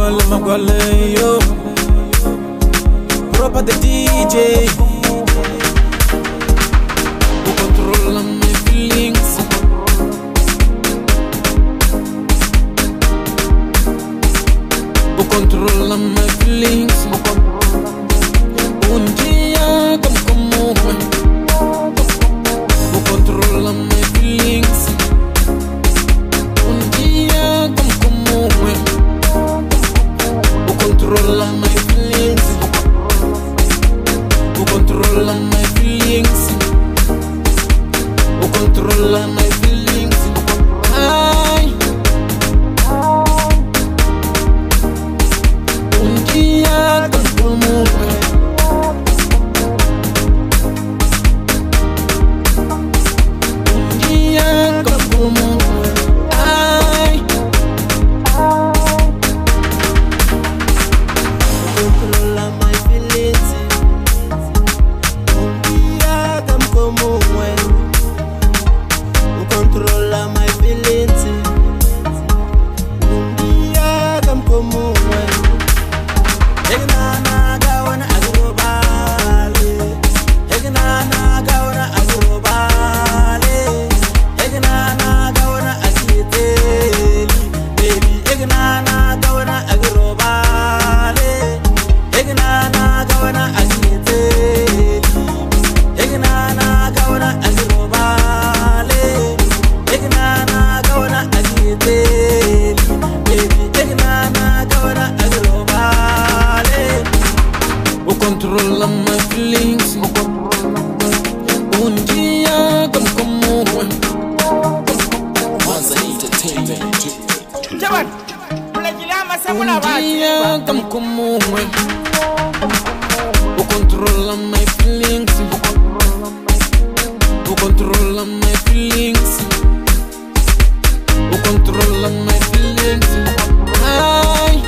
Magwale, yo. Proper the DJ. Who control my feelings? Who control my feelings? Un día como who control my feelings? Un día como who control my feelings? Who control my feelings? Who control my feelings? Ay, un día como un día como ay. Controla my feelings. Un día como controla my feelings. Un día como Egnana gawana agrobale. Egnana gawana agrobale. Egnana gawana agiteli. Baby, egnana gawana agrobale. Egnana gawana agiteli. Egnana gawana agrobale. Egnana gawana agiteli. Baby, egnana gawana agrobale. Who control my feelings? Un día como Manza Entertainment. Chaval, unajilama sana un basi. día como who control my feelings? Who control my feelings? Who control my feelings? Ay.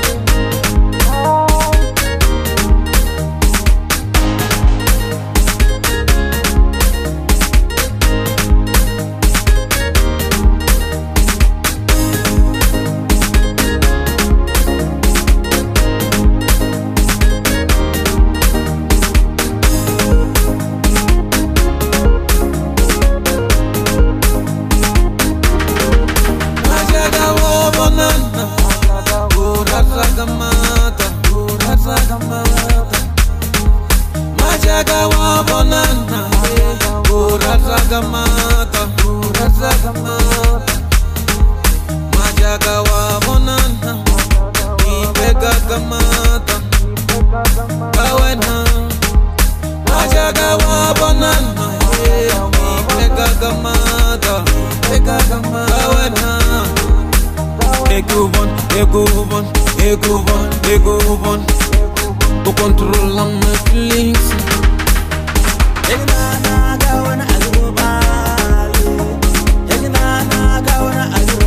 Majaga wa bonana, urazaga mata, Majaga wa bonana, ipega gamata, Bawena. Majaga wa bonana, ipega gamata, Bawena. Eguvon, who control my feelings? Egnana gawana agrobale. Egnana gawana agrobale.